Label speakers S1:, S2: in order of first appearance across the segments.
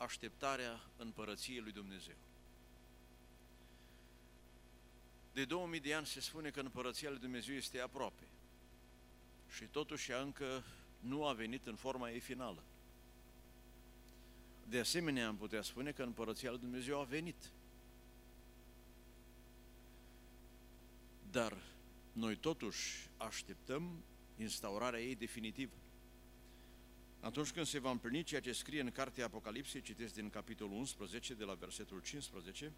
S1: așteptarea împărăției lui Dumnezeu. De 2000 de ani se spune că împărăția lui Dumnezeu este aproape și totuși ea încă nu a venit în forma ei finală. De asemenea, am putea spune că împărăția lui Dumnezeu a venit. Dar noi totuși așteptăm instaurarea ei definitivă. Atunci când se va împlini ceea ce scrie în Cartea Apocalipsei, citesc din capitolul 11, de la versetul 15,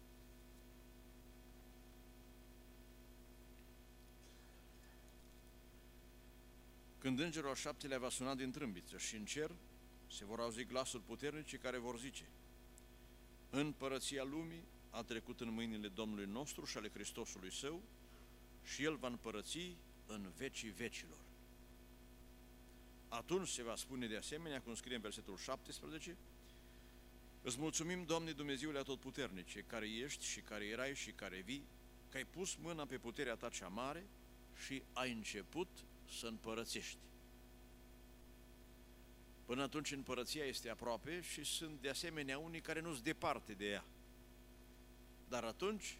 S1: când îngerul al șaptelea va suna din trâmbiță și în cer se vor auzi glasuri puternice care vor zice: împărăția lumii a trecut în mâinile Domnului nostru și ale Hristosului Său și El va împărăți în vecii vecilor. Atunci se va spune de asemenea, cum scrie în versetul 17, îți mulțumim, Doamne Dumnezeule Atotputernice, care ești și care erai și care vii, că ai pus mâna pe puterea Ta cea mare și ai început să împărățești. Până atunci împărăția este aproape și sunt de asemenea unii care nu-s departe de ea. Dar atunci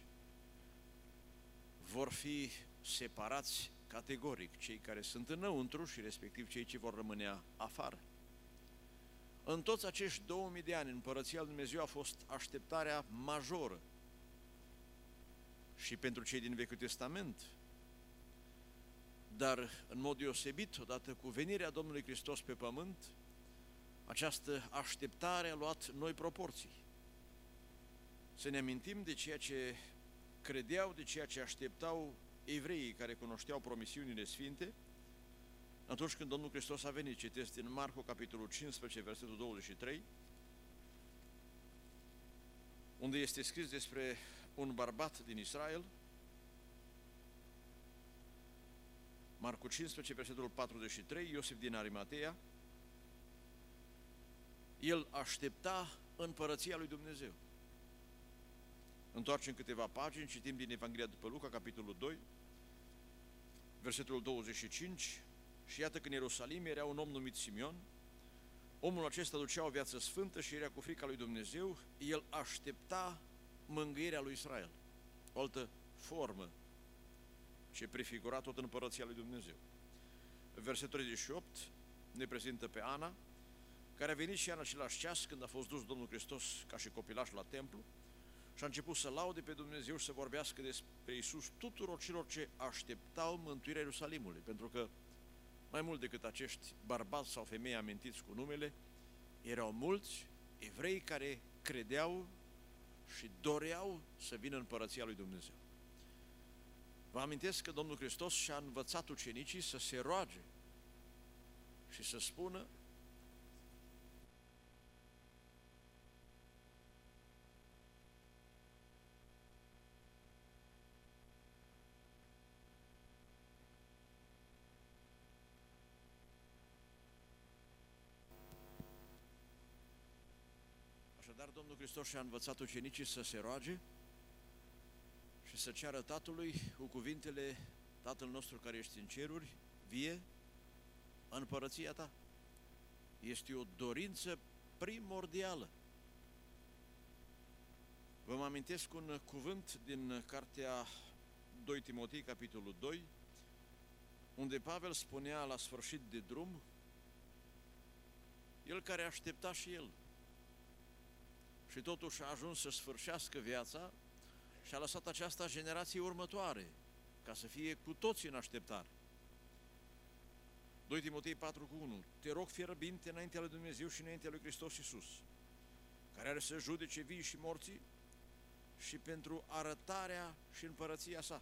S1: vor fi separați categoric cei care sunt înăuntru și respectiv cei ce vor rămâne afară. În toți acești 2000 de ani, împărăția lui Dumnezeu a fost așteptarea majoră și pentru cei din Vechiul Testament, dar în mod deosebit, odată cu venirea Domnului Hristos pe pământ, această așteptare a luat noi proporții. Să ne amintim de ceea ce credeau, de ceea ce așteptau evreii care cunoșteau promisiunile sfinte atunci când Domnul Hristos a venit. Citesc din Marcu, capitolul 15, versetul 23, unde este scris despre un bărbat din Israel. Marcu 15, versetul 43, Iosif din Arimatea. El aștepta împărăția lui Dumnezeu. Întoarcem câteva pagini, citim din Evanghelia după Luca, capitolul 2, versetul 25, și iată că în Ierusalim era un om numit Simeon. Omul acesta ducea o viață sfântă și era cu frica lui Dumnezeu. El aștepta mângâierea lui Israel. O altă formă ce prefigura tot împărăția lui Dumnezeu. Versetul 38 ne prezintă pe Ana, care a venit și ea în același ceas când a fost dus Domnul Hristos ca și copilaș la templu și a început să laude pe Dumnezeu și să vorbească despre Iisus tuturor celor ce așteptau mântuirea Ierusalimului, pentru că mai mult decât acești bărbați sau femei amintiți cu numele, erau mulți evrei care credeau și doreau să vină în împărăția lui Dumnezeu. Vă amintesc că Domnul Hristos și-a învățat ucenicii să se roage și să spună: Așadar, Domnul Hristos și-a învățat ucenicii să se roage și să ceară Tatălui cu cuvintele: Tatăl nostru care ești în ceruri, vie împărăția Ta. Este o dorință primordială. Vă mă amintesc un cuvânt din cartea 2 Timotei, capitolul 2, unde Pavel spunea la sfârșit de drum, el care aștepta și el și totuși a ajuns să sfârșească viața și a lăsat aceasta generației următoare, ca să fie cu toții în așteptare. 2 Timotei 4:1. Te rog fierbinte înaintea lui Dumnezeu și înaintea lui Hristos Iisus, care are să judece vii și morții, și pentru arătarea și împărăția sa.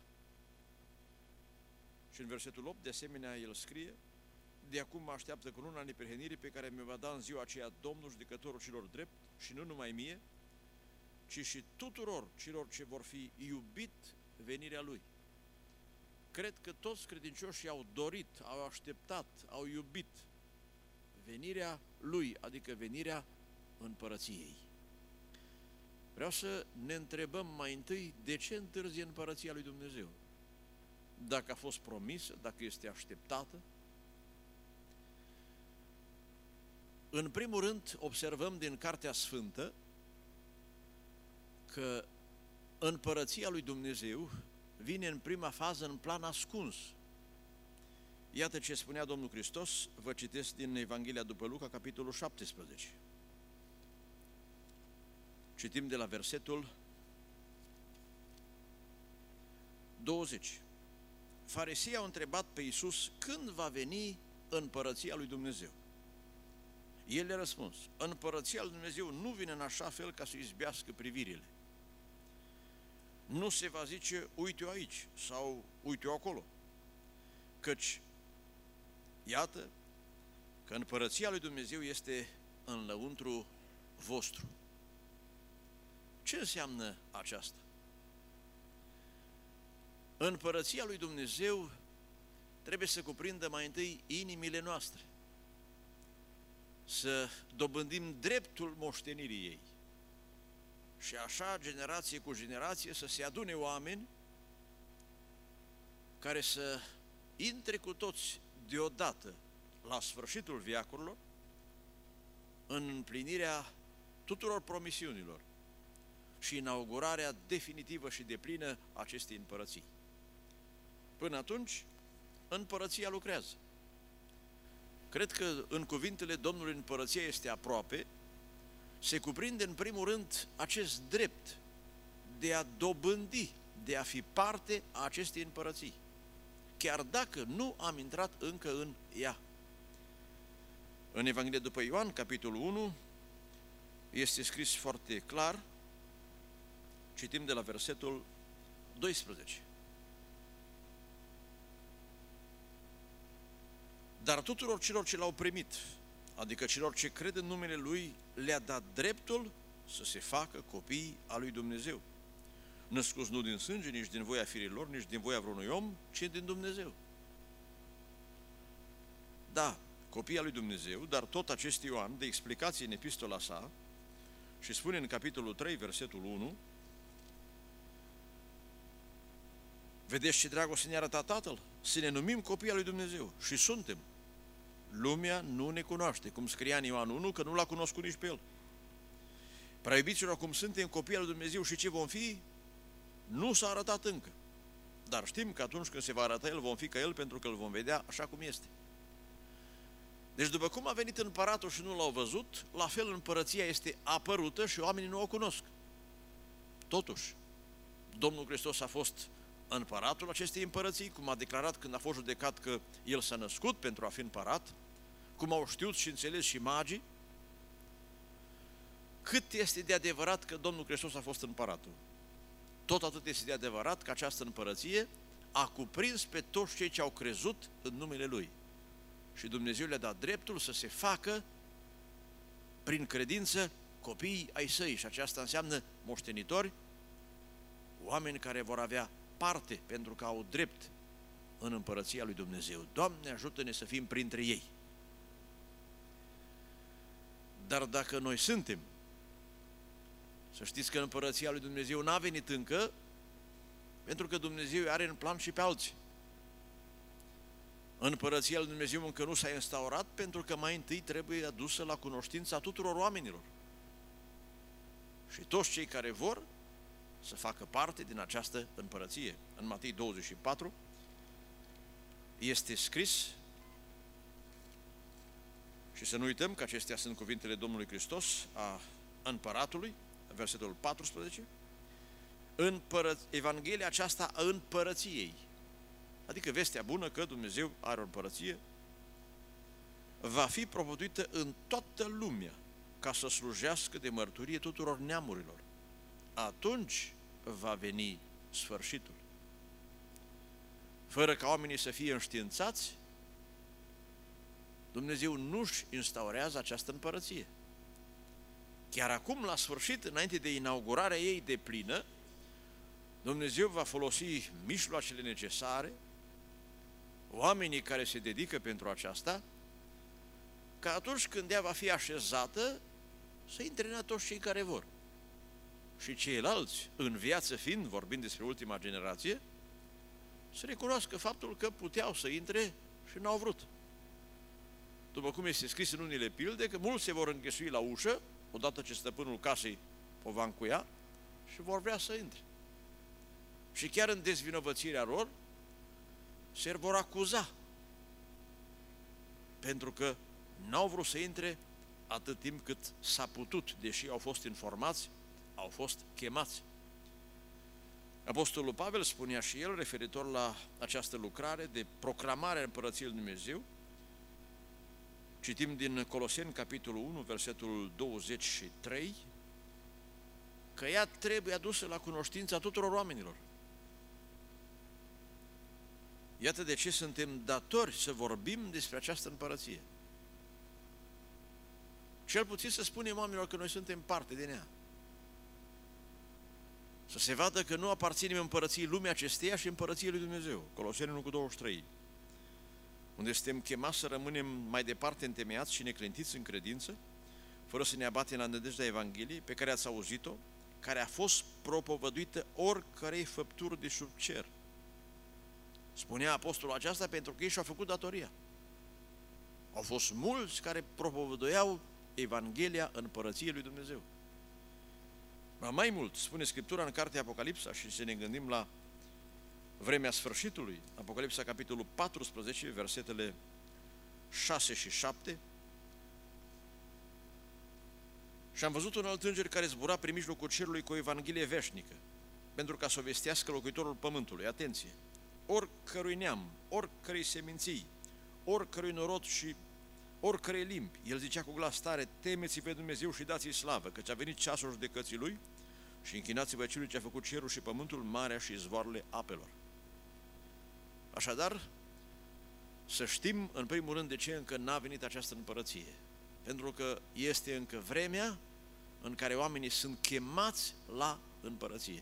S1: Și în versetul 8, de asemenea, el scrie: de acum mă așteaptă cununa neprihănirii pe care mi-o va da în ziua aceea Domnul, judecătorul celor drept, și nu numai mie, ci și tuturor celor ce vor fi iubit venirea Lui. Cred că toți credincioșii au dorit, au așteptat, au iubit venirea Lui, adică venirea împărăției. Vreau să ne întrebăm mai întâi de ce întârzie împărăția lui Dumnezeu. Dacă a fost promisă, dacă este așteptată. În primul rând, observăm din Cartea Sfântă că împărăția lui Dumnezeu vine în prima fază în plan ascuns. Iată ce spunea Domnul Hristos, vă citesc din Evanghelia după Luca, capitolul 17. Citim de la versetul 20. Fariseii au întrebat pe Iisus când va veni împărăția lui Dumnezeu. El le-a răspuns, împărăția lui Dumnezeu nu vine în așa fel ca să izbească privirile. Nu se va zice, uite-o aici sau uite-o acolo, căci iată că împărăția lui Dumnezeu este în lăuntru vostru. Ce înseamnă aceasta? Împărăția lui Dumnezeu trebuie să cuprindă mai întâi inimile noastre, să dobândim dreptul moștenirii ei și așa, generație cu generație, să se adune oameni care să intre cu toți deodată la sfârșitul veacurilor în împlinirea tuturor promisiunilor și inaugurarea definitivă și deplină a acestei împărății. Până atunci, împărăția lucrează. Cred că în cuvintele Domnului împărăția este aproape, se cuprinde în primul rând acest drept de a dobândi, de a fi parte a acestei împărății, chiar dacă nu am intrat încă în ea. În Evanghelia după Ioan, capitolul 1, este scris foarte clar, citim de la versetul 12. Dar tuturor celor ce l-au primit, adică celor ce cred în numele Lui, le-a dat dreptul să se facă copii al lui Dumnezeu, născuți nu din sânge, nici din voia firilor, nici din voia vreunui om, ci din Dumnezeu. Da, copii al lui Dumnezeu, dar tot acest Ioan de explicație în epistola sa și spune în capitolul 3, versetul 1, vedeți ce dragoste ne-a arătat Tatăl? Să ne numim copii al lui Dumnezeu și suntem. Lumea nu ne cunoaște, cum scria în Ioan 1, că nu l-a cunoscut nici pe El. Prea iubiților, acum suntem copii al lui Dumnezeu și ce vom fi, nu s-a arătat încă. Dar știm că atunci când se va arăta El, vom fi ca El, pentru că Îl vom vedea așa cum este. Deci după cum a venit împăratul și nu l-au văzut, la fel împărăția este apărută și oamenii nu o cunosc. Totuși, Domnul Hristos a fost împăratul acestei împărății, cum a declarat când a fost judecat că El s-a născut pentru a fi împărat, cum au știut și înțeles și magii. Cât este de adevărat că Domnul Hristos a fost împăratul, tot atât este de adevărat că această împărăție a cuprins pe toți cei ce au crezut în numele Lui. Și Dumnezeu le-a dat dreptul să se facă prin credință copiii ai Săi, și aceasta înseamnă moștenitori, oameni care vor avea parte pentru că au drept în împărăția lui Dumnezeu. Doamne, ajută-ne să fim printre ei. Dar dacă noi suntem, să știți că împărăția lui Dumnezeu n-a venit încă, pentru că Dumnezeu are în plan și pe alții. Împărăția lui Dumnezeu încă nu s-a instaurat, pentru că mai întâi trebuie adusă la cunoștința tuturor oamenilor. Și toți cei care vor să facă parte din această împărăție. În Matei 24 este scris, și să nu uităm că acestea sunt cuvintele Domnului Hristos, a împăratului, versetul 14, Evanghelia aceasta a împărăției, adică vestea bună că Dumnezeu are o împărăție, va fi propovăduită în toată lumea ca să slujească de mărturie tuturor neamurilor. Atunci va veni sfârșitul. Fără ca oamenii să fie înștiințați, Dumnezeu nu-și instaurează această împărăție. Chiar acum, la sfârșit, înainte de inaugurarea ei deplină, Dumnezeu va folosi mijloacele necesare, oamenii care se dedică pentru aceasta, ca atunci când ea va fi așezată, să intre în toți cei care vor. Și ceilalți, în viață fiind, vorbind despre ultima generație, să recunoască faptul că puteau să intre și n-au vrut. după cum este scris în unele pilde, că mulți se vor înghesui la ușă, odată ce stăpânul casei o va încuia, și vor vrea să intre. Și chiar în dezvinovățirea lor, se vor acuza, pentru că n-au vrut să intre atât timp cât s-a putut, deși au fost informați, au fost chemați. Apostolul Pavel spunea și el, referitor la această lucrare de proclamare a Împărăției lui Dumnezeu, citim din Coloseni, capitolul 1, versetul 23, că ea trebuie adusă la cunoștința tuturor oamenilor. Iată de ce suntem datori să vorbim despre această împărăție. Cel puțin să spunem oamenilor că noi suntem parte din ea. Să se vadă că nu aparținem împărăției lumii acesteia și împărăției lui Dumnezeu. Coloseni 1 cu 23. Unde suntem chemați să rămânem mai departe întemeiați și neclintiți în credință, fără să ne abatem la nădejdea Evangheliei pe care ați auzit-o, care a fost propovăduită oricărei făpturi de sub cer. Spunea apostolul aceasta pentru că ei și-au făcut datoria. Au fost mulți care propovăduiau Evanghelia împărăției lui Dumnezeu. Mai mult, spune Scriptura în cartea Apocalipsa, și să ne gândim la vremea sfârșitului, Apocalipsa capitolul 14, versetele 6 și 7, și am văzut un alt înger care zbura prin mijlocul cerului cu o Evanghelie veșnică, pentru ca să o vestească locuitorul pământului, atenție, oricărui neam, oricărei seminții, oricărui norod și oricărei limbi. El zicea cu glas tare: temeți pe Dumnezeu și dați-i slavă, căci a venit ceasul judecății Lui, și închinați-vă celui ce a făcut cerul și pământul, marea și izvoarele apelor. Așadar, să știm în primul rând de ce încă n-a venit această împărăție. Pentru că este încă vremea în care oamenii sunt chemați la împărăție.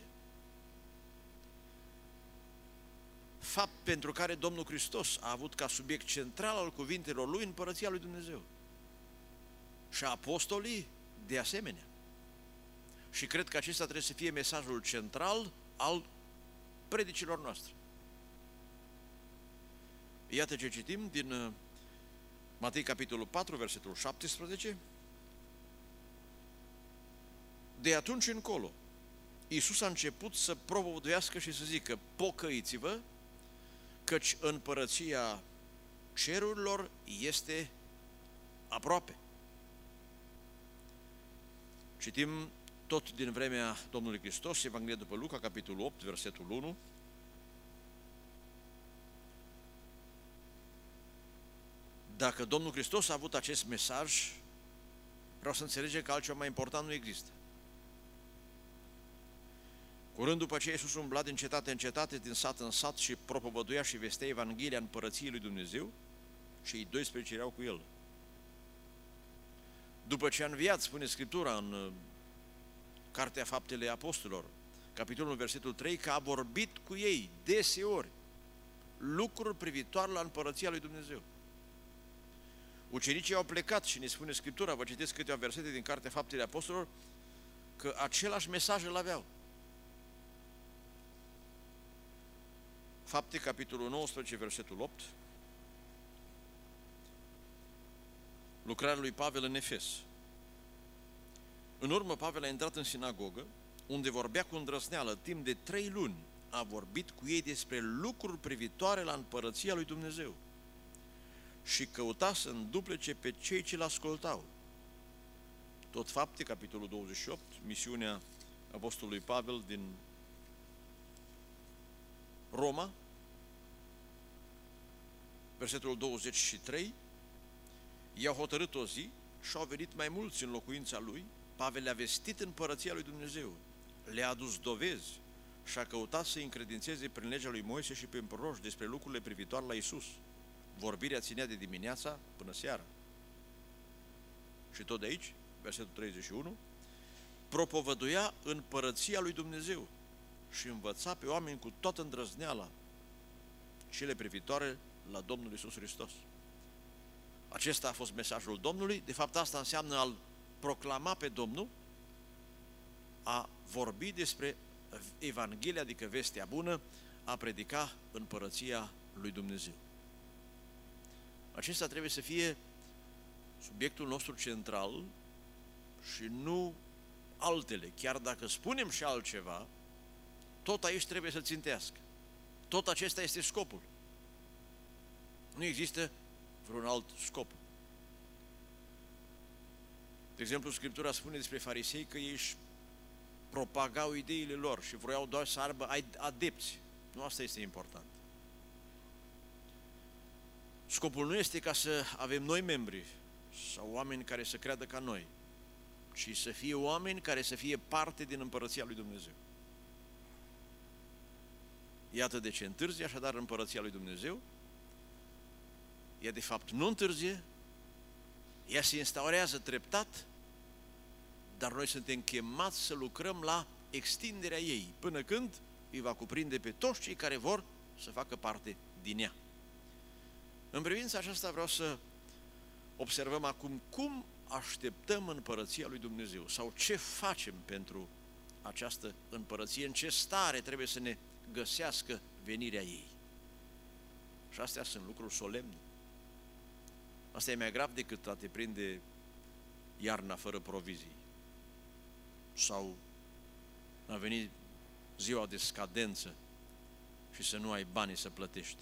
S1: Fapt pentru care Domnul Hristos a avut ca subiect central al cuvintelor Lui împărăția lui Dumnezeu. Și apostolii de asemenea. Și cred că acesta trebuie să fie mesajul central al predicilor noastre. Iată ce citim din Matei, capitolul 4, versetul 17. De atunci încolo, Iisus a început să propovăduiască și să zică: pocăiți-vă, căci împărăția cerurilor este aproape. Citim tot din vremea Domnului Hristos, Evanghelia după Luca, capitolul 8, versetul 1. Dacă Domnul Hristos a avut acest mesaj, vreau să înțelegem că altceva mai important nu există. Curând după ce Iisus umbla din cetate în cetate, din sat în sat și propovăduia și vestea Evanghelia împărăției lui Dumnezeu, și ei 12 erau cu el. După ce a înviat, spune Scriptura în Cartea Faptele Apostolilor, capitolul versetul 3, că a vorbit cu ei deseori lucruri privitoare la împărăția lui Dumnezeu. Ucenicii au plecat și ne spune Scriptura, vă citesc câteva versete din Cartea Faptele Apostolilor, că același mesaj îl aveau. Fapte, capitolul 19, versetul 8, lucrarea lui Pavel în Efes. În urmă, Pavel a intrat în sinagogă, unde vorbea cu îndrăzneală, timp de 3 luni a vorbit cu ei despre lucruri privitoare la împărăția lui Dumnezeu și căuta să înduplece pe cei ce l-ascultau. Tot Fapte, capitolul 28, misiunea apostolului Pavel din Roma, versetul 23, i-au hotărât o zi și au venit mai mulți în locuința lui. Pavel le-a vestit împărăția lui Dumnezeu, le-a adus dovezi și a căutat să-i încredințeze prin legea lui Moise și prin proroși despre lucrurile privitoare la Iisus. Vorbirea ținea de dimineața până seara. Și tot de aici, versetul 31, propovăduia împărăția lui Dumnezeu și învăța pe oameni cu toată îndrăzneala cele privitoare la Domnul Iisus Hristos. Acesta a fost mesajul Domnului. De fapt, asta înseamnă a-L proclama pe Domnul, a vorbi despre Evanghelia, adică vestea bună, a predica împărăția lui Dumnezeu. Acesta trebuie să fie subiectul nostru central și nu altele. Chiar dacă spunem și altceva, tot aici trebuie să țintească. Tot acesta este scopul. Nu există vreun alt scop. De exemplu, Scriptura spune despre farisei că ei își propagau ideile lor și vroiau doar să aibă adepți. Nu asta este important. Scopul nu este ca să avem noi membri sau oameni care să creadă ca noi, ci să fie oameni care să fie parte din Împărăția lui Dumnezeu. Iată de ce întârzie așadar Împărăția lui Dumnezeu. Ea de fapt nu întârzie, ea se instaurează treptat, dar noi suntem chemați să lucrăm la extinderea ei, până când îi va cuprinde pe toți cei care vor să facă parte din ea. În privința aceasta vreau să observăm acum cum așteptăm Împărăția lui Dumnezeu sau ce facem pentru această Împărăție, în ce stare trebuie să ne găsească venirea ei. Și astea sunt lucruri solemne. Asta e mai grav decât a te prinde iarna fără provizii. Sau a venit ziua de scadență și să nu ai bani să plătești.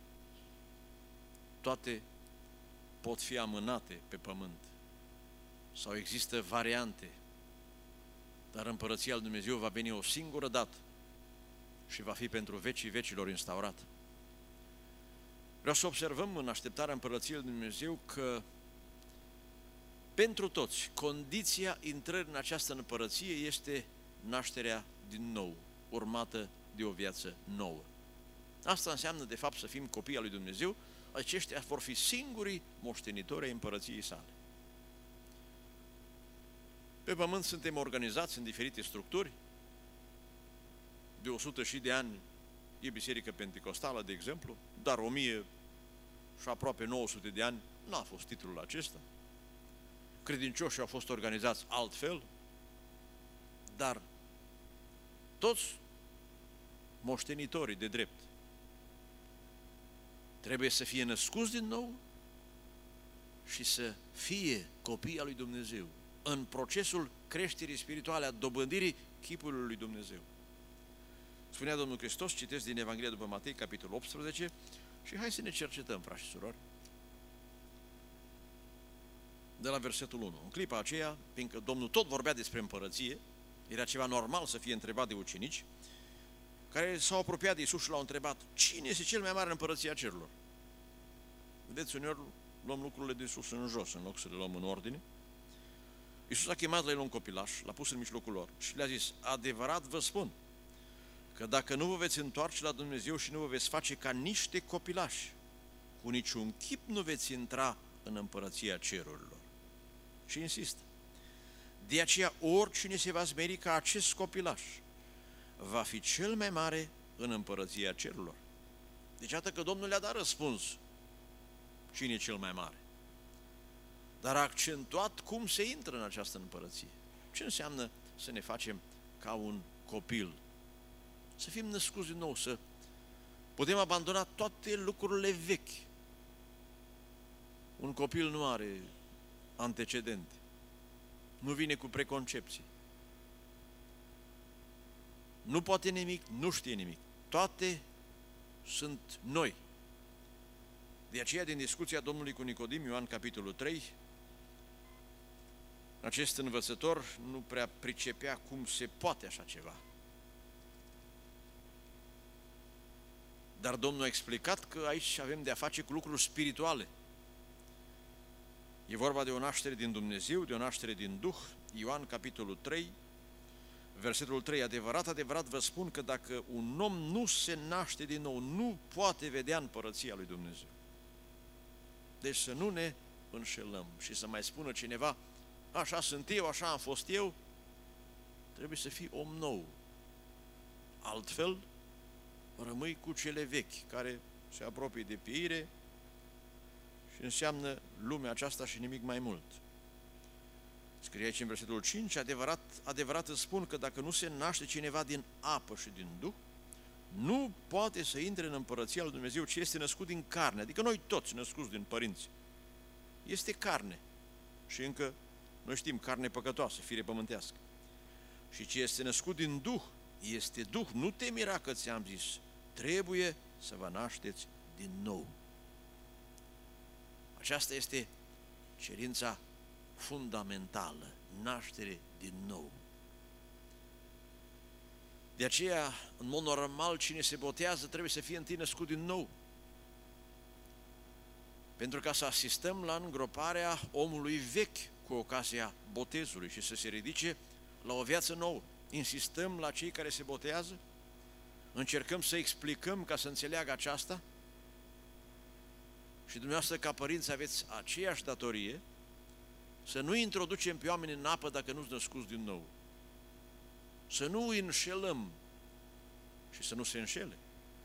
S1: Toate pot fi amânate pe pământ. Sau există variante. Dar Împărăția lui Dumnezeu va veni o singură dată și va fi pentru vecii vecilor instaurat. Vreau să observăm în așteptarea Împărăției lui Dumnezeu că pentru toți, condiția intrării în această împărăție este nașterea din nou, urmată de o viață nouă. Asta înseamnă, de fapt, să fim copii al lui Dumnezeu, aceștia vor fi singurii moștenitori ai împărăției sale. Pe pământ suntem organizați în diferite structuri. De 100 și de ani e Biserică Pentecostală, de exemplu, dar 1000 și aproape 900 de ani n-a fost titlul acesta. Credincioșii au fost organizați altfel, dar toți moștenitorii de drept trebuie să fie născuți din nou și să fie copii al lui Dumnezeu în procesul creșterii spirituale, a dobândirii chipului lui Dumnezeu. Spunea Domnul Hristos, citesc din Evanghelia după Matei, capitolul 18, și hai să ne cercetăm, frați și surori, de la versetul 1. În clipa aceea, fiindcă Domnul tot vorbea despre împărăție, era ceva normal să fie întrebat de ucenici, care s-au apropiat de Iisus și l-au întrebat: cine este cel mai mare în împărăția cerurilor? Vedeți, uneori luăm lucrurile de sus în jos, în loc să le luăm în ordine. Iisus a chemat la el un copilaș, l-a pus în mijlocul lor și le-a zis: adevărat vă spun că dacă nu vă veți întoarce la Dumnezeu și nu vă veți face ca niște copilași, cu niciun chip nu veți intra în împărăția cerurilor. Și insistă: de aceea oricine se va smeri ca acest copilaș va fi cel mai mare în împărăția cerurilor. Deci iată că Domnul le-a dat răspuns cine e cel mai mare, dar a accentuat cum se intră în această împărăție. Ce înseamnă să ne facem ca un copil? Să fim născuți din nou, să putem abandona toate lucrurile vechi. Un copil nu are antecedente, nu vine cu preconcepții, nu poate nimic, nu știe nimic. Toate sunt noi. De aceea, din discuția Domnului cu Nicodim, Ioan capitolul 3, acest învățător nu prea pricepea cum se poate așa ceva. Dar Domnul a explicat că aici avem de-a face cu lucruri spirituale. E vorba de o naștere din Dumnezeu, de o naștere din Duh. Ioan capitolul 3, versetul 3, adevărat, adevărat vă spun că dacă un om nu se naște din nou, nu poate vedea împărăția lui Dumnezeu. Deci să nu ne înșelăm și să mai spună cineva: așa sunt eu, așa am fost eu. Trebuie să fii om nou. Altfel, rămâi cu cele vechi, care se apropie de pieire și înseamnă lumea aceasta și nimic mai mult. Scrie aici în versetul 5, adevărat, adevărat îți spun că dacă nu se naște cineva din apă și din Duh, nu poate să intre în împărăția lui Dumnezeu, ci este născut din carne, adică noi toți născuți din părinți. Este carne. și încă, noi știm, carne păcătoasă, fire pământească. Și ce este născut din Duh, este Duh. Nu te mira că ți-am zis, trebuie să vă nașteți din nou. Aceasta este cerința fundamentală, naștere din nou. De aceea, în mod normal, cine se botează trebuie să fie întâi născut din nou. Pentru ca să asistăm la îngroparea omului vechi cu ocazia botezului și să se ridice la o viață nouă. Insistăm la cei care se botează, încercăm să explicăm ca să înțeleagă aceasta și dumneavoastră ca părinți aveți aceeași datorie să nu introducem pe oameni în apă dacă nu-s născuți din nou. Să nu îi înșelăm și să nu se înșele.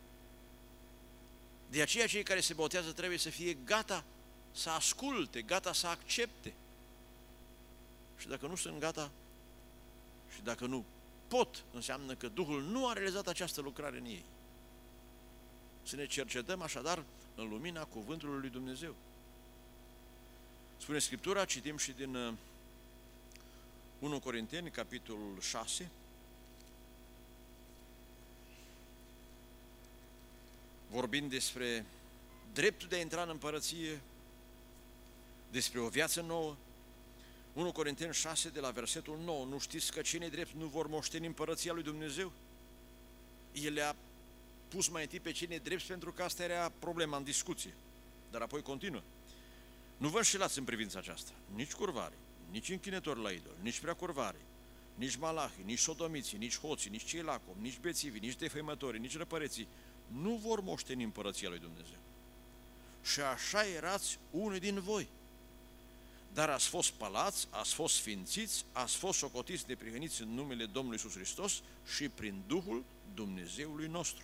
S1: De aceea cei care se botează trebuie să fie gata să asculte, gata să accepte. Și dacă nu sunt gata și dacă nu pot, înseamnă că Duhul nu a realizat această lucrare în ei. Să ne cercetăm așadar în lumina cuvântului lui Dumnezeu. Spune Scriptura, citim și din 1 Corinteni, capitolul 6, vorbind despre dreptul de a intra în împărăție, despre o viață nouă. 1 Corinteni 6, de la versetul 9, nu știți că cei nedrepți nu vor moșteni împărăția lui Dumnezeu? El le-a pus mai întâi pe cei nedrepți pentru că asta era problema în discuție, dar apoi continuă. Nu vă înșelați în privința aceasta, nici curvari, nici închinători la idol, nici preacurvari, nici malahii, nici sodomiții, nici hoții, nici cei lacomi, nici bețivii, nici defăimătorii, nici răpăreții, nu vor moșteni împărăția lui Dumnezeu. Și așa erați unii din voi. Dar ați fost spălați, ați fost sfințiți, ați fost socotiți neprihăniți în numele Domnului Iisus Hristos și prin Duhul Dumnezeului nostru.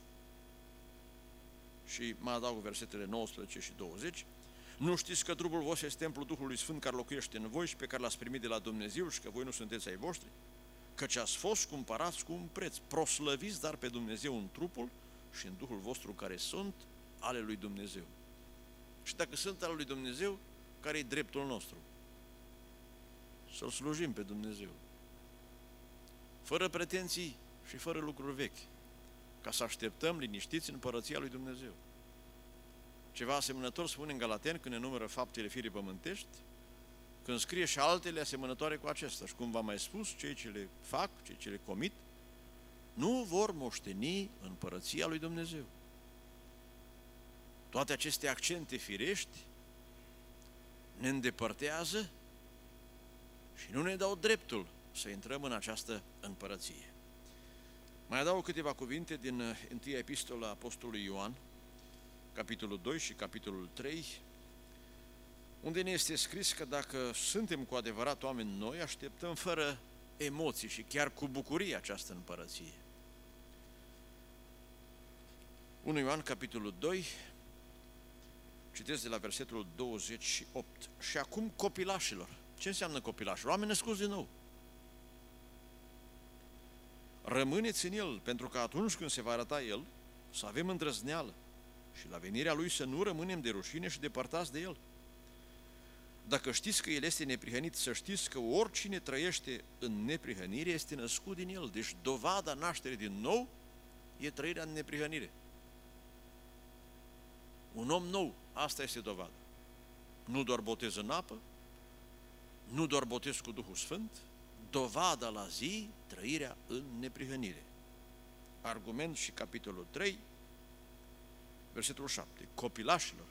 S1: Și mai adaug versetele 19 și 20. Nu știți că trupul vostru este templul Duhului Sfânt care locuiește în voi și pe care l-ați primit de la Dumnezeu și că voi nu sunteți ai voștri? Căci ați fost cumpărați cu un preț. Proslăviți dar pe Dumnezeu în trupul și în Duhul vostru care sunt ale lui Dumnezeu. Și dacă sunt ale lui Dumnezeu, care e dreptul nostru? Să-L slujim pe Dumnezeu. Fără pretenții și fără lucruri vechi. Ca să așteptăm liniștiți în împărăția lui Dumnezeu. Ceva asemănător spune în Galateni când ne numără faptele firii pământești, când scrie și altele asemănătoare cu acestea. Și cum v-am mai spus, cei ce le fac, cei ce le comit, nu vor moșteni împărăția lui Dumnezeu. Toate aceste accente firești ne îndepărtează și nu ne dau dreptul să intrăm în această împărăție. Mai adaug câteva cuvinte din întâia epistola Apostolului Ioan, capitolul 2 și capitolul 3, unde ne este scris că dacă suntem cu adevărat oameni noi, așteptăm fără emoții și chiar cu bucurie această împărăție. 1 Ioan, capitolul 2, citesc de la versetul 28. Și acum copilașilor. Ce înseamnă copilașilor? Oameni născuți din nou. Rămâneți în El, pentru că atunci când se va arăta El, să avem îndrăzneală și la venirea Lui să nu rămânem de rușine și depărtați de El. Dacă știți că El este neprihănit, să știți că oricine trăiește în neprihănire este născut din El. Deci dovada nașterii din nou e trăirea în neprihănire. Un om nou, asta este dovada. Nu doar botez în apă, nu doar botez cu Duhul Sfânt, dovada la zi, trăirea în neprihănire. Argument și capitolul 3, versetul 7. Copilașilor,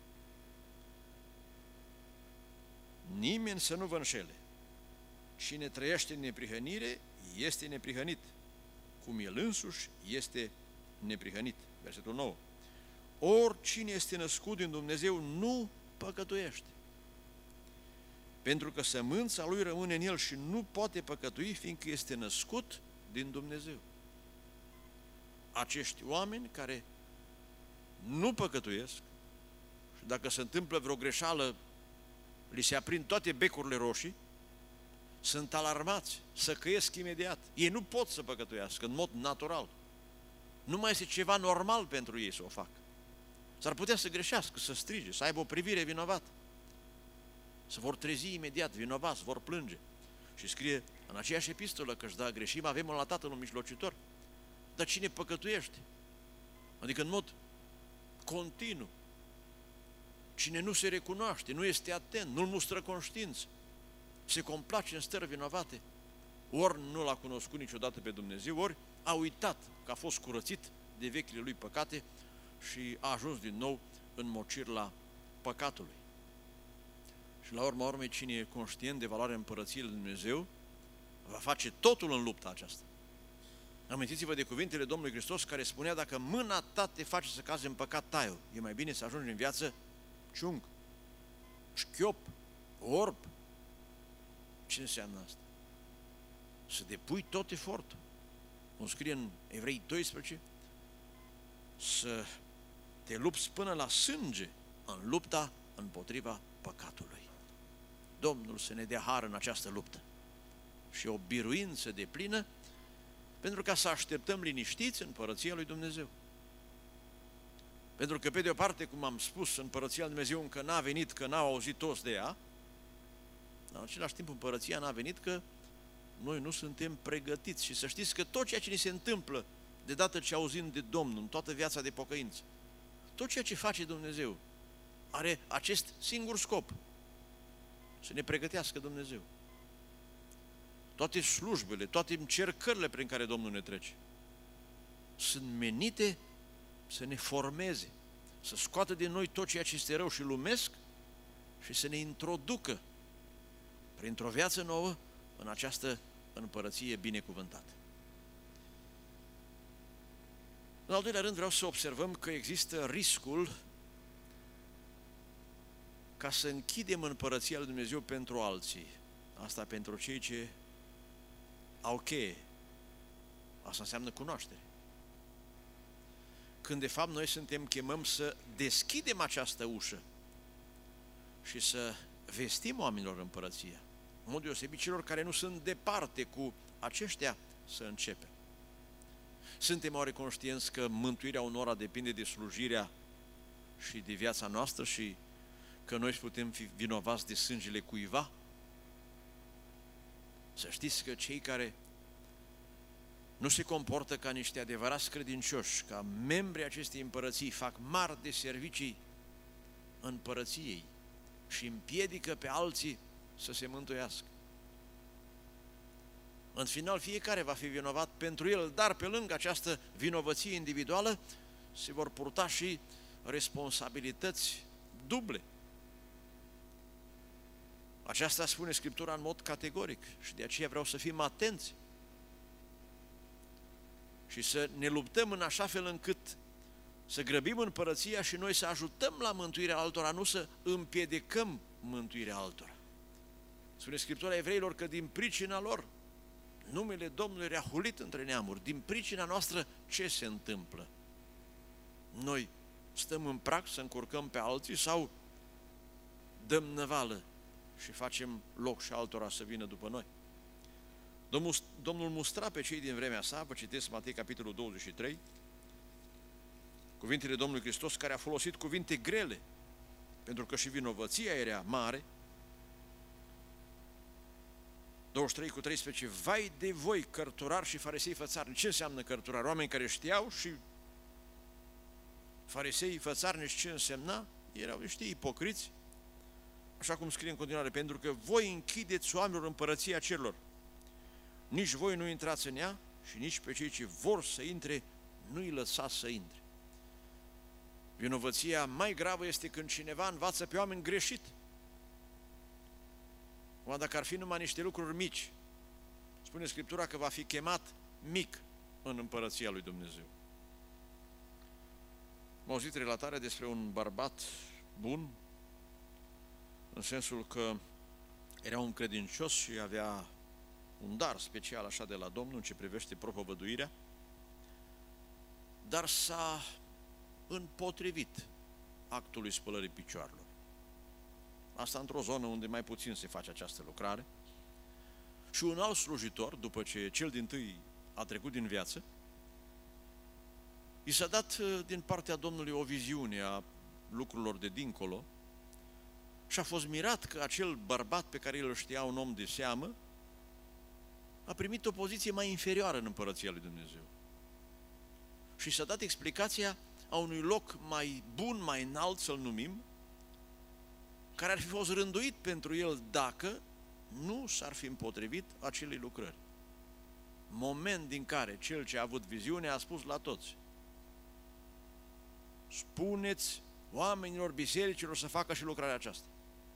S1: nimeni să nu vă înșele. Cine trăiește în neprihănire este neprihănit, cum El însuși este neprihănit. Versetul 9. Oricine este născut din Dumnezeu nu păcătuiește, pentru că sămânța lui rămâne în el și nu poate păcătui, fiindcă este născut din Dumnezeu. Acești oameni care nu păcătuiesc și dacă se întâmplă vreo greșeală, li se aprind toate becurile roșii, sunt alarmați, să căiesc imediat. Ei nu pot să păcătuiască în mod natural. Nu mai este ceva normal pentru ei să o facă. S-ar putea să greșească, să strige, să aibă o privire vinovată. se vor trezi imediat, vinovați, vor plânge. Și scrie în aceeași epistolă că da, greșim, avem la Tatăl un mijlocitor. Dar cine păcătuiește? Adică în mod continuu. Cine nu se recunoaște, nu este atent, nu-l mustră conștiință, se complace în stări vinovate, ori nu l-a cunoscut niciodată pe Dumnezeu, ori a uitat că a fost curățit de vechile lui păcate și a ajuns din nou în mocirla păcatului. Și la urma urmei, cine e conștient de valoarea împărăției lui Dumnezeu, va face totul în lupta aceasta. Amintiți-vă de cuvintele Domnului Hristos care spunea: dacă mâna ta te face să cazi în păcat, tai-o. E mai bine să ajungi în viață ciung, șchiop, orb. Ce înseamnă asta? Să depui tot efortul. Cum scrie în Evrei 12, să te lupți până la sânge în lupta împotriva păcatului. Domnul să ne dea har în această luptă și o biruință deplină, pentru ca să așteptăm liniștiți împărăția lui Dumnezeu. Pentru că, pe de o parte, cum am spus, împărăția lui Dumnezeu încă n-a venit, că n-au auzit toți de ea, în același timp împărăția n-a venit că noi nu suntem pregătiți. Și să știți că tot ceea ce ni se întâmplă de dată ce auzim de Domnul, în toată viața de pocăință, tot ceea ce face Dumnezeu are acest singur scop: să ne pregătească Dumnezeu. Toate slujbele, toate încercările prin care Domnul ne trece sunt menite să ne formeze, să scoată din noi tot ceea ce este rău și lumesc și să ne introducă printr-o viață nouă în această împărăție binecuvântată. În al doilea rând, vreau să observăm că există riscul ca să închidem împărăția lui Dumnezeu pentru alții. Asta pentru cei ce au cheie. Asta înseamnă cunoaștere. Când de fapt noi chemăm să deschidem această ușă și să vestim oamenilor împărăția. În mod deosebit celor care nu sunt departe, cu aceștia să începem. Suntem oare conștienți că mântuirea unora depinde de slujirea și de viața noastră și că noi putem fi vinovați de sângele cuiva? Să știți că cei care nu se comportă ca niște adevărați credincioși, ca membrii acestei împărății, fac mari de servicii împărăției și împiedică pe alții să se mântuiască. În final, fiecare va fi vinovat pentru el, dar pe lângă această vinovăție individuală se vor purta și responsabilități duble. Aceasta spune Scriptura în mod categoric și de aceea vreau să fim atenți și să ne luptăm în așa fel încât să grăbim împărăția și noi să ajutăm la mântuirea altora, nu să împiedicăm mântuirea altora. Spune Scriptura Evreilor că din pricina lor numele Domnului reahulit între neamuri. Din pricina noastră ce se întâmplă? Noi stăm în prag să încurcăm pe alții sau dăm năvală și facem loc și altora să vină după noi? Domnul mustra pe cei din vremea sa, vă citesc Matei capitolul 23, cuvintele Domnului Hristos, care a folosit cuvinte grele, pentru că și vinovăția era mare. 23:13, vai de voi, cărturari și farisei fățarnici. Ce înseamnă cărturari? Oameni care știau, și farisei fățarnici ce însemna? Erau niște ipocriți, așa cum scrie în continuare, pentru că voi închideți oamenilor împărăția cerurilor. Nici voi nu intrați în ea și nici pe cei ce vor să intre nu-i lăsați să intre. Vinovăția mai gravă este când cineva învață pe oameni greșit. Dacă ar fi numai niște lucruri mici, spune Scriptura că va fi chemat mic în împărăția lui Dumnezeu. Am auzit relatarea despre un bărbat bun, în sensul că era un credincios și avea un dar special așa de la Domnul în ce privește propovăduirea, dar s-a împotrivit actului spălării picioarelor. Asta într-o zonă unde mai puțin se face această lucrare. Și un alt slujitor, după ce cel dintâi a trecut din viață, i s-a dat din partea Domnului o viziune a lucrurilor de dincolo și a fost mirat că acel bărbat pe care îl știa un om de seamă a primit o poziție mai inferioară în împărăția lui Dumnezeu. Și s-a dat explicația a unui loc mai bun, mai înalt, să-l numim, care ar fi fost rânduit pentru el dacă nu s-ar fi împotrivit acelei lucrări. Moment din care cel ce a avut viziune a spus la toți: spuneți oamenilor, bisericilor să facă și lucrarea aceasta.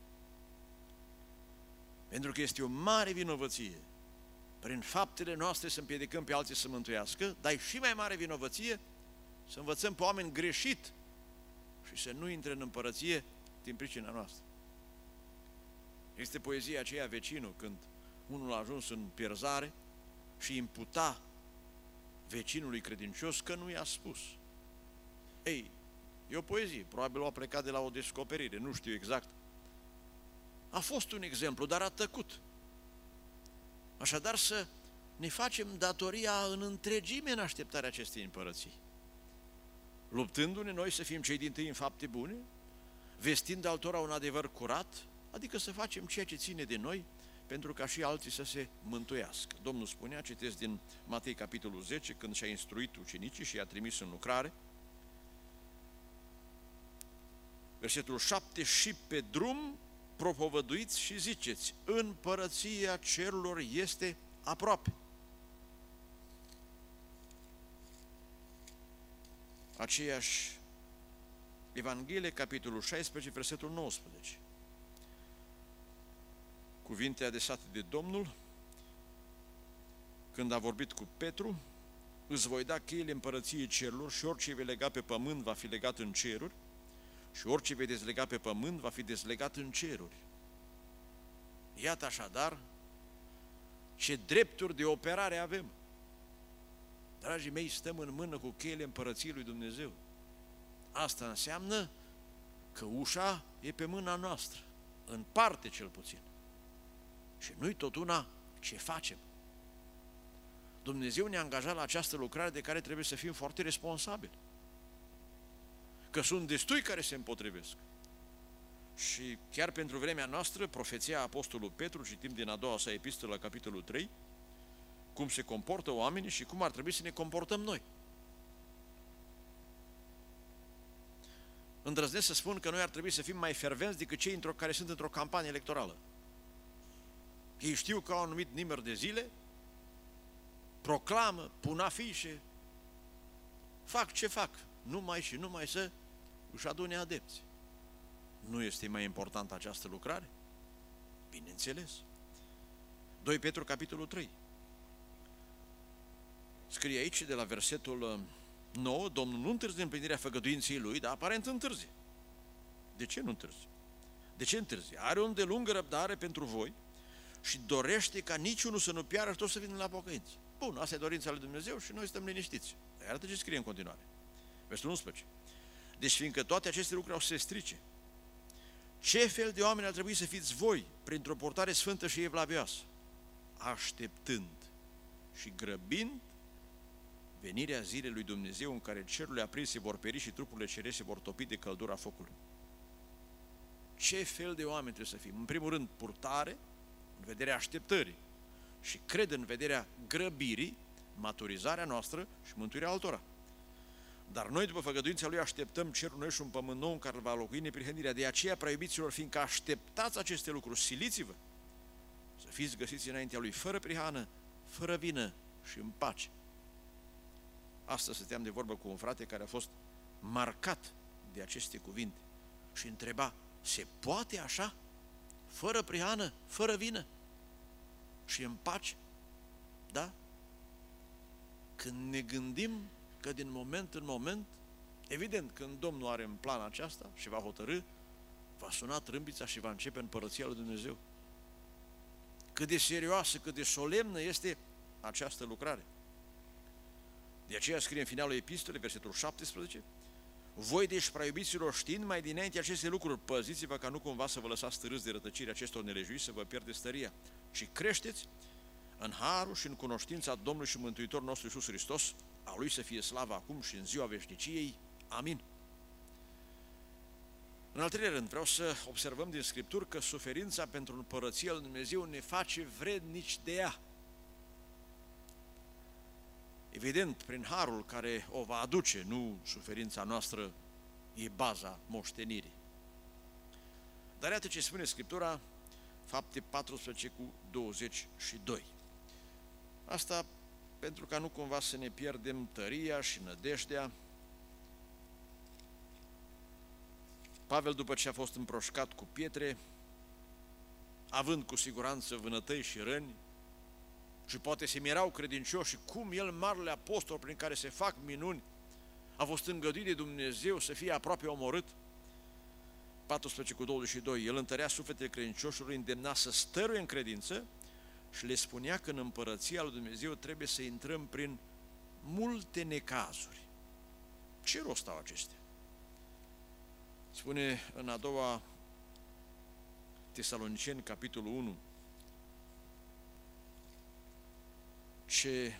S1: Pentru că este o mare vinovăție prin faptele noastre să împiedicăm pe alții să mântuiască, dar e și mai mare vinovăție să învățăm pe oameni greșit și să nu intre în împărăție din pricina noastră. Este poezia aceea Vecinul, când unul a ajuns în pierzare și imputa vecinului credincios că nu i-a spus. Ei, e o poezie, probabil a plecat de la o descoperire, nu știu exact. A fost un exemplu, dar a tăcut. Așadar să ne facem datoria în întregime în așteptarea acestei împărății. Luptându-ne noi să fim cei dintâi în fapte bune, vestind altora un adevăr curat, adică să facem ceea ce ține de noi, pentru ca și alții să se mântuiască. Domnul spunea, citesc din Matei capitolul 10, când și-a instruit ucenicii și i-a trimis în lucrare, versetul 7, și pe drum propovăduiți și ziceți: împărăția cerurilor este aproape. Aceeași Evanghelie, capitolul 16, versetul 19. Cuvinte adresate de Domnul când a vorbit cu Petru: îți voi da cheile împărăției cerurilor și orice vei lega pe pământ va fi legat în ceruri și orice vei dezlega pe pământ va fi dezlegat în ceruri. Iată așadar ce drepturi de operare avem. Dragii mei, stăm în mână cu cheile împărăției lui Dumnezeu. Asta înseamnă că ușa e pe mâna noastră, în parte cel puțin. Și nu-i tot una ce facem. Dumnezeu ne-a angajat la această lucrare de care trebuie să fim foarte responsabili. Că sunt destui care se împotrivesc. Și chiar pentru vremea noastră, profeția apostolului Petru, citim din a doua sa epistolă, capitolul 3, cum se comportă oamenii și cum ar trebui să ne comportăm noi. Îndrăznesc să spun că noi ar trebui să fim mai fervenți decât cei care sunt într-o campanie electorală. Ei știu că au un anumit număr de zile, proclamă, pun afișe, fac ce fac, numai și numai să își adune adepți. Nu este mai importantă această lucrare? Bineînțeles. 2 Petru, capitolul 3. Scrie aici, de la versetul 9, Domnul nu întârzie împlinirea făgăduinței Lui, dar aparent întârzie. De ce nu întârzie? De ce întârzie? Are o îndelungă răbdare pentru voi și dorește ca niciunul să nu piară și toți să vină la pocăință. Bun, asta e dorința lui Dumnezeu și noi suntem liniștiți. Dar arată ce scrie în continuare. Versetul 11. Deci fiindcă toate aceste lucruri au să se strice, ce fel de oameni ar trebui să fiți voi printr-o portare sfântă și evlavioasă, așteptând și grăbind venirea zilei lui Dumnezeu, în care cerurile aprinse vor peri și trupurile cerești se vor topi de căldura focului. Ce fel de oameni trebuie să fim? În primul rând, purtare, în vederea așteptării, și cred în vederea grăbirii, maturizarea noastră și mântuirea altora. Dar noi, după făgăduința Lui, așteptăm cerul nou și un pământ nou în care va locui neprihănirea. De aceea, prea iubiților, fiindcă așteptați aceste lucruri, siliți-vă să fiți găsiți înaintea Lui fără prihană, fără vină și în pace. Astăzi stăteam de vorbă cu un frate care a fost marcat de aceste cuvinte și întreba: se poate așa? Fără prihană, fără vină și în pace? Da? Când ne gândim că din moment în moment, evident, când Domnul are în plan aceasta și va hotărâ, va suna trâmbița și va începe împărăția lui Dumnezeu. Cât de serioasă, cât de solemnă este această lucrare. De aceea scrie în finalul epistolei, versetul 17, voi, deci, prea iubiților, știind mai dinainte aceste lucruri, păziți-vă ca nu cumva să vă lăsați târâți de rătăcirea acestor nelejuiți, să vă pierdeți stăria, ci creșteți în harul și în cunoștința Domnului și Mântuitorul nostru Iisus Hristos. A Lui să fie slava acum și în ziua veșniciei. Amin. În al treilea rând, vreau să observăm din Scripturi că suferința pentru împărăția lui Dumnezeu ne face vrednici de ea. Evident, prin harul care o va aduce, nu suferința noastră e baza moștenirii. Dar iată ce spune Scriptura, Fapte 14:22. Asta pentru ca nu cumva să ne pierdem tăria și nădejdea. Pavel, după ce a fost împroșcat cu pietre, având cu siguranță vânătăi și răni, și poate se mirau credincioși cum el, marele apostol prin care se fac minuni, a fost îngăduit de Dumnezeu să fie aproape omorât. 14:22. El întărea sufletele credincioșilor, îndemna să stăruie în credință și le spunea că în împărăția lui Dumnezeu trebuie să intrăm prin multe necazuri. Ce rost au acestea? Spune în a doua Tesaloniceni, capitolul 1, ce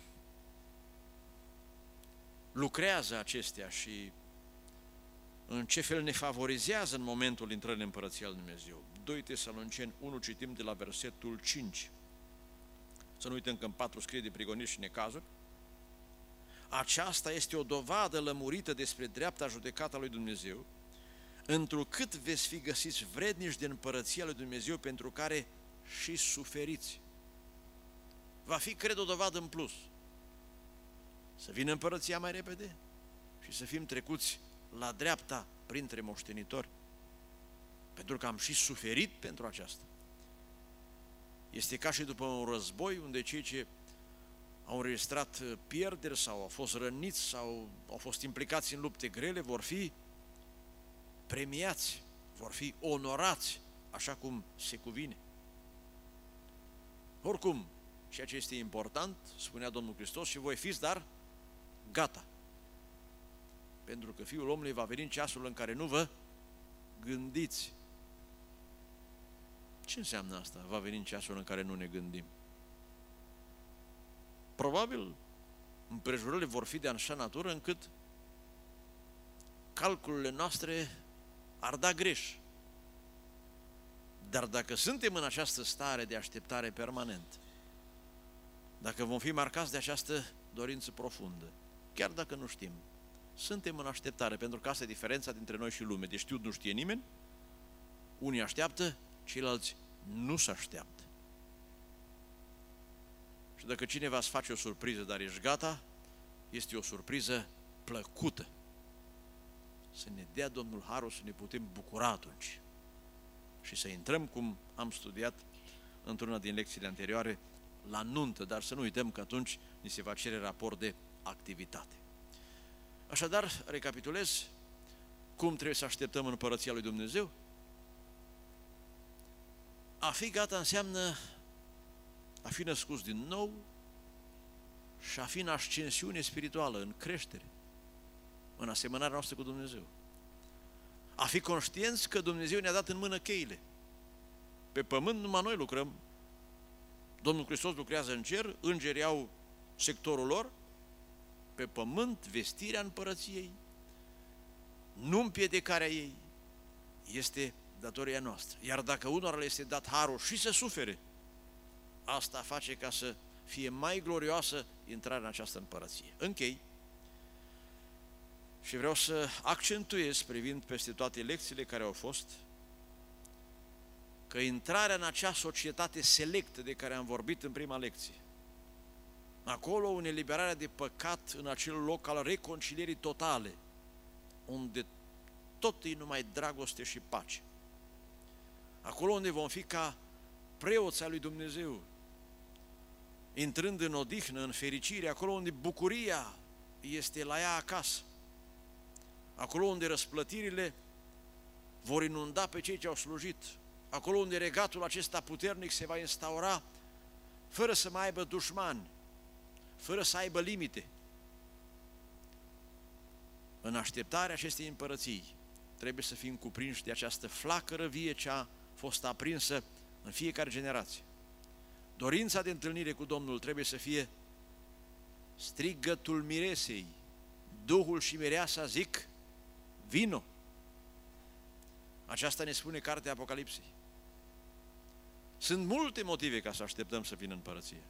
S1: lucrează acestea și în ce fel ne favorizează în momentul intrării în împărăția lui Dumnezeu. 2 Tesaloniceni 1, citim de la versetul 5. Să nu uităm că în 4 scrie de prigoniri și necazuri. Aceasta este o dovadă lămurită despre dreapta judecată a lui Dumnezeu, întrucât veți fi găsiți vrednici de împărăția lui Dumnezeu pentru care și suferiți. Va fi, cred, o dovadă în plus. Să vină împărăția mai repede și să fim trecuți la dreapta printre moștenitori, pentru că am și suferit pentru aceasta. Este ca și după un război unde cei ce au înregistrat pierderi sau au fost răniți sau au fost implicați în lupte grele vor fi premiați, vor fi onorați așa cum se cuvine. Oricum, ceea ce este important, spunea Domnul Hristos, și voi fiți, dar gata. Pentru că Fiul omului va veni în ceasul în care nu vă gândiți. Ce înseamnă asta? Va veni în ceasul în care nu ne gândim. Probabil împrejurările vor fi de așa natură încât calculele noastre ar da greș. Dar dacă suntem în această stare de așteptare permanent, dacă vom fi marcați de această dorință profundă, chiar dacă nu știm, suntem în așteptare, pentru că asta e diferența dintre noi și lume. De știut nu știe nimeni, unii așteaptă, ceilalți nu se așteaptă. Și dacă cineva îți face o surpriză, dar ești gata, este o surpriză plăcută. Să ne dea Domnul harul să ne putem bucura atunci și să intrăm, cum am studiat într-una din lecțiile anterioare, la nuntă, dar să nu uităm că atunci ni se va cere raport de activitate. Așadar, recapitulez, cum trebuie să așteptăm în împărăția lui Dumnezeu? A fi gata înseamnă a fi născuți din nou și a fi în ascensiune spirituală, în creștere, în asemănarea noastră cu Dumnezeu. A fi conștienți că Dumnezeu ne-a dat în mână cheile. Pe pământ numai noi lucrăm. Domnul Hristos lucrează în cer, îngerii au sectorul lor, pe pământ vestirea împărăției, nu împiedicarea ei, este datoria noastră. Iar dacă unora le este dat harul și să sufere, asta face ca să fie mai glorioasă intrarea în această împărăție. Închei și vreau să accentuez, privind peste toate lecțiile care au fost, că intrarea în acea societate selectă de care am vorbit în prima lecție, acolo unde eliberarea de păcat în acel loc al reconcilierii totale, unde tot e numai dragoste și pace, acolo unde vom fi ca preoți al lui Dumnezeu, intrând în odihnă, în fericire, acolo unde bucuria este la ea acasă, acolo unde răsplătirile vor inunda pe cei ce au slujit, acolo unde regatul acesta puternic se va instaura fără să mai aibă dușmani, fără să aibă limite. În așteptarea acestei împărății trebuie să fim cuprinși de această flacără vie ce a fost aprinsă în fiecare generație. Dorința de întâlnire cu Domnul trebuie să fie strigătul miresei. Duhul și mireasa zic, vino. Aceasta ne spune cartea Apocalipsei. Sunt multe motive ca să așteptăm să vină împărăție.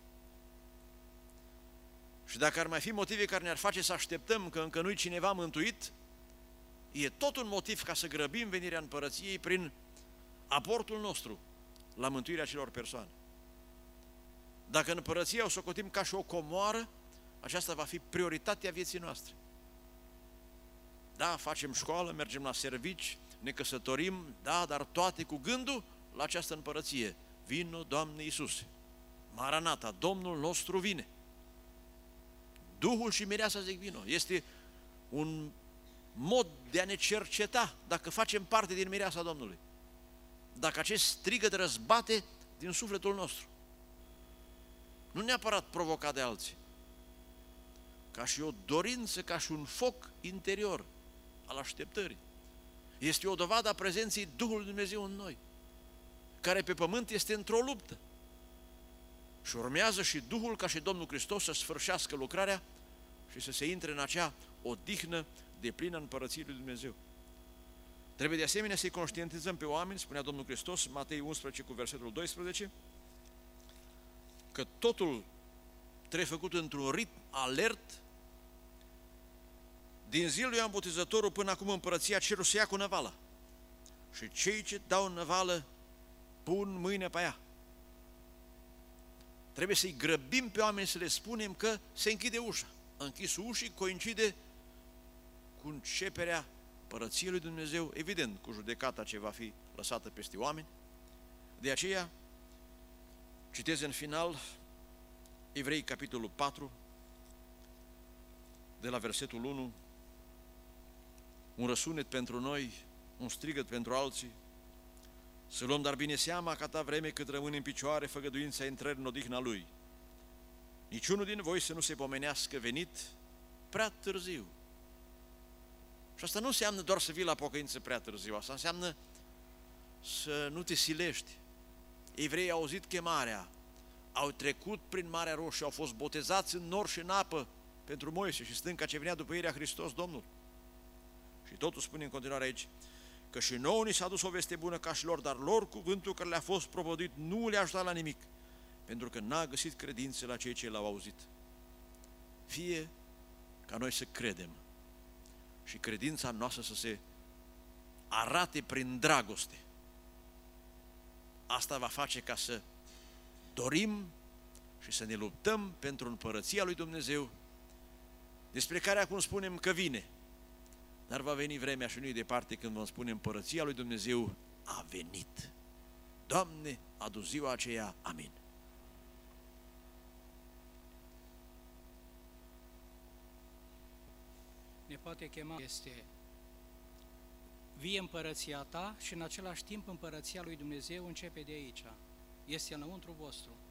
S1: Și dacă ar mai fi motive care ne-ar face să așteptăm că încă nu-i cineva mântuit, e tot un motiv ca să grăbim venirea împărăției prin aportul nostru la mântuirea celor persoane. Dacă împărăția o socotim ca și o comoară, aceasta va fi prioritatea vieții noastre. Da, facem școală, mergem la servici, ne căsătorim, da, dar toate cu gândul la această împărăție. Vino, Doamne Iisuse! Maranata, Domnul nostru vine! Duhul și mireasa zic vino. Este un mod de a ne cerceta dacă facem parte din mireasa Domnului. Dacă acest strigăt răzbate din sufletul nostru. Nu neapărat provocat de alții. Ca și o dorință, ca și un foc interior al așteptării. Este o dovadă a prezenței Duhului Dumnezeu în noi, care pe pământ este într-o luptă. Și urmează și Duhul ca și Domnul Hristos să sfârșească lucrarea și să se intre în acea odihnă deplină în împărăției lui Dumnezeu. Trebuie de asemenea să-i conștientizăm pe oameni, spunea Domnul Hristos, Matei 11 cu versetul 12, că totul trebuie făcut într-un ritm alert. Din zilul lui Ioan Botezătorul până acum împărăția cerului se ia cu năvala. Și cei ce dau năvală pun mâine pe ea. Trebuie să-i grăbim pe oameni să le spunem că se închide ușa. Închisul ușii coincide cu începerea împărăției lui Dumnezeu, evident cu judecata ce va fi lăsată peste oameni. De aceea, citez în final Evrei, capitolul 4, de la versetul 1, un răsunet pentru noi, un strigăt pentru alții, să luăm dar bine seama că atâta vreme cât rămâne în picioare făgăduința intrării în odihna Lui. Niciunul din voi să nu se pomenească venit prea târziu. Și asta nu înseamnă doar să vii la pocăință prea târziu, asta înseamnă să nu te silești. Evreii au auzit chemarea, au trecut prin Marea Roșie, au fost botezați în nor și în apă pentru Moise și stânca ce venea după ei era Hristos Domnul. Și totul spune în continuare aici, că și nouă ni s-a dus o veste bună ca și lor, dar lor cuvântul care le-a fost propovăduit nu le-a ajutat la nimic, pentru că n-a găsit credință la cei ce l-au auzit. Fie ca noi să credem și credința noastră să se arate prin dragoste. Asta va face ca să dorim și să ne luptăm pentru împărăția lui Dumnezeu, despre care acum spunem că vine. Dar va veni vremea și nu-i departe când vom spune împărăția lui Dumnezeu a venit. Doamne, adu ziua aceea. Amin.
S2: Ne poate chema, este vie împărăția ta și în același timp împărăția lui Dumnezeu începe de aici. Este înăuntru vostru.